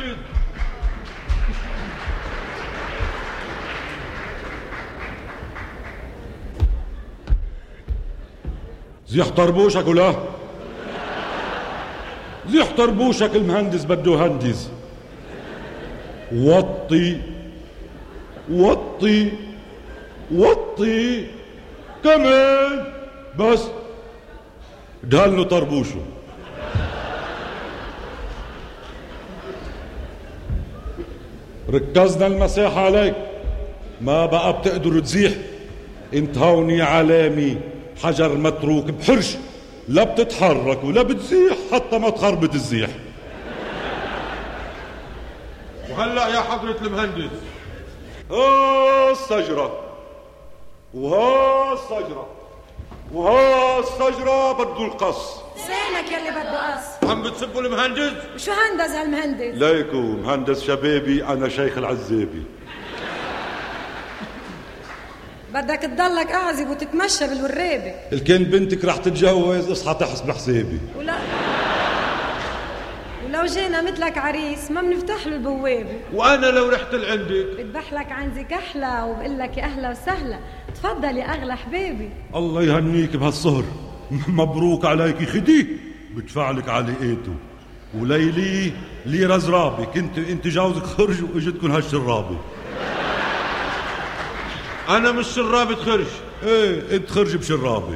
المهندس. زيح طربوشك ولا زيح طربوشك، المهندس بده هندس. وطي وطي وطي كمان، بس دهلنه طربوشه. ركزنا المساحة عليك، ما بقى بتقدر تزيح. انت هوني علامي حجر متروك بحرش، لا بتتحرك ولا بتزيح حتى ما تخربط الزيح. وهلأ يا حضرة المهندس، الشجرة الشجرة الشجرة بده القص. لسانك يلي بده قص. عم بتسبوا المهندس؟ وشو هندس هالمهندس؟ ليكو مهندس شبابي، أنا شيخ العزابي. بدك تضلك أعزب وتتمشى بالورابة. الكن بنتك رح تتجوز، اصحى تحسب حسابي. ولو جينا مثلك عريس ما بنفتح له البوابة. وأنا لو رحت لعندك بذبح لك عنزي كحلة وبقول لك يا أهلا وسهلا، تفضل يا أغلى حبيبي. الله يهنيك بهالصهر، مبروك عليك خدي، بدفع لك علقيته. وليلي لي رزرابي، انت جوزك خرج واجتكن هالشرابي. أنا مش شرابة خرج. ايه انت خرج بشرابي.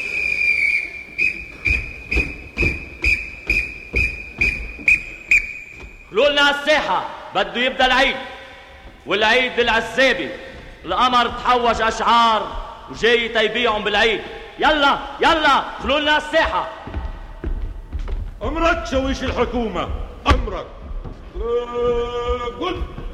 خلوا لنا الساحة، بده يبدا العيد، والعيد العزابي. القمر تحوج أشعار وجاي تيبيعهم بالعيد. يلا يلا خلوا لنا الساحة. امرك شويش الحكومة، امرك. قل